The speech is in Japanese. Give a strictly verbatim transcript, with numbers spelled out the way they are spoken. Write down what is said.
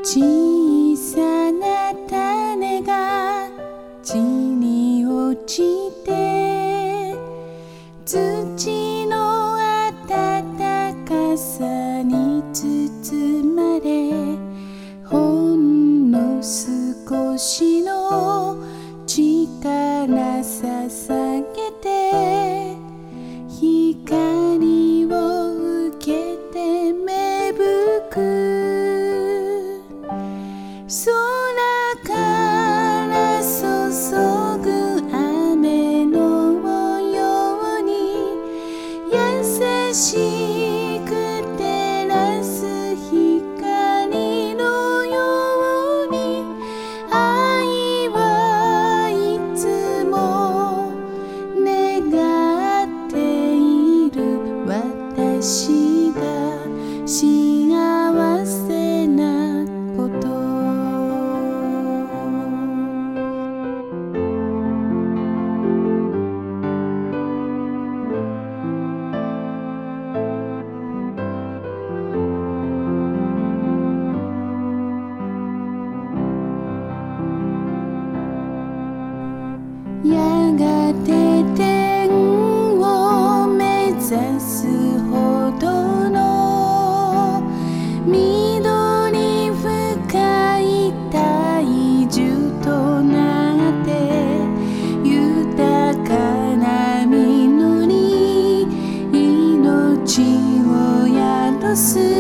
小さな種が地に落ちて土の暖かさに包まれほんの少しの力捧げて光を受けて芽吹く空から注ぐ雨のように優しく照らす光のように愛はいつも願っている私が幸せなことやがて天を目指すほどの緑深い大樹となって豊かな実り命を宿す